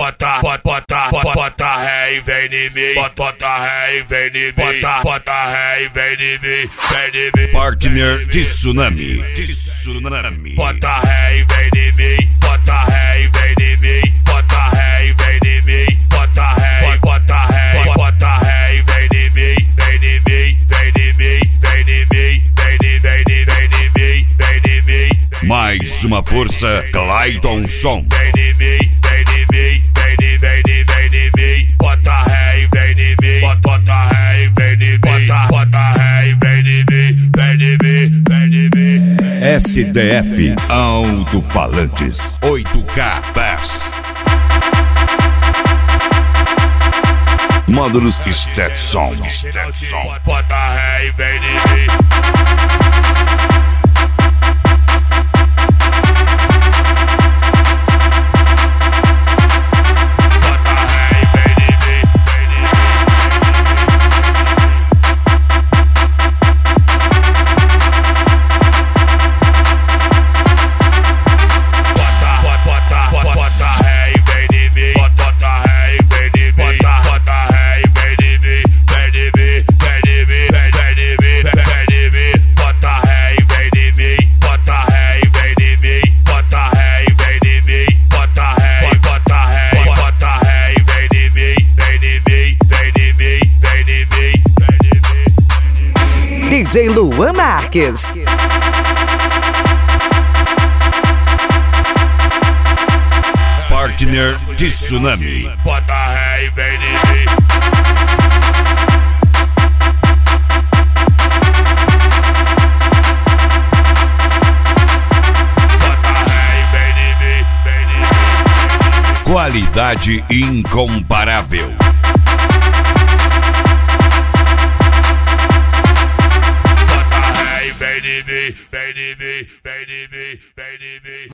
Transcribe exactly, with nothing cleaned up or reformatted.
bota, bota, bota, bota, bota ré e vem em mim. Bota, bota ré e vem em mim. Bota, bota ré e vem em mim. Vem em mim. Partner de Tsunami. Tsunami. Bota ré e vem em mim. Bota ré e vem em mim. Bota ré e vem em mim. Bota ré e bota ré, bota ré e vem em mim. Vem em mim, vem em mim, vem em mim, vem em vem em vem em mim, vem em mim. Mais uma força, Clayton Som. Vem em mim, vem em mim, vem em vem em vem em mim. Bota ré e vem em mim. Bota, bota ré e vem em mim. Bota, bota ré e vem em mim. Vem em mim, vem em mim. S D F Alto-Falantes oito K Bass. Módulos Stetson. Stetson. Bota ré e vem em mim. D J Luan Marques. Partner de Tsunami. Bota ré e vem em mim. Bota ré e vem em mim, vem em mim. Qualidade incomparável. Vem em mim, vem em mim, vem em mim, vem em mim.